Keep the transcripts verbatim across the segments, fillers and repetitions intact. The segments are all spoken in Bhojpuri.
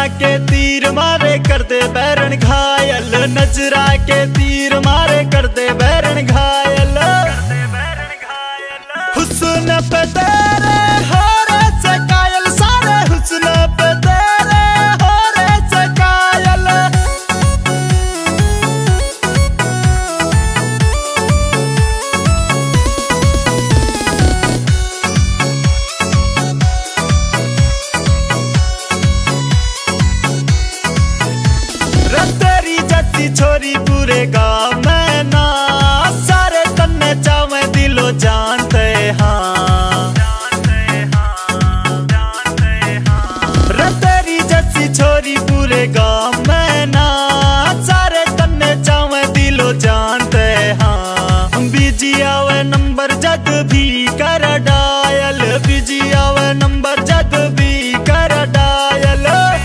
के तीर मारे कर दे बैरन घायल, नजरा के तीर मारे कर दे बैरन घायल। हुस्न पे तेरे हो रे से कायल, सारे हुस्न पे तेरे हो रे से कायल। तेरी जैसी छोरी पूरे गाँव में ना, सारे तन्ने चावे दिलो जानते हाँ। रे तेरी जैसी छोरी पूरे गाँव में ना, सारे तन्ने चावे दिलो जानते हाँ। बीजी आवे नंबर जद भी कर डायल, बीजी आवे नंबर जद भी कर डायल।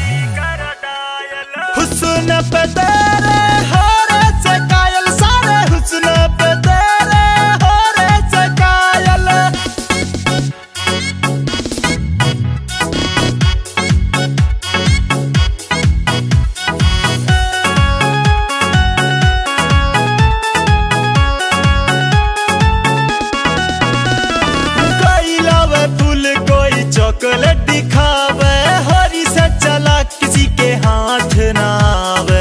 हुस्न पे तेरे हो रे से कायल, सारे हुस्न पे तेरे हो रे से कायल। कोई लावे फूल कोई चॉकलेट दिखावे, होरी से चला किसी के हाथ ना आवे।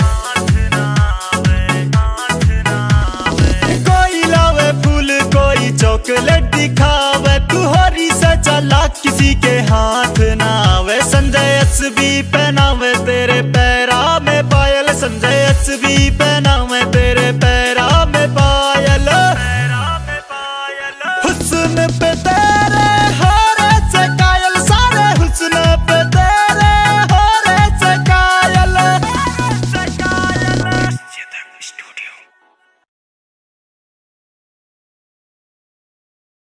कोई लावे फूल कोई चॉकलेट दिखावे, तू होरी से चला किसी के हाथ ना आवे। संजय एस भी पहनावे तेरे पैरा में पायल, संजय एस भी पहनावे तेरे पैरा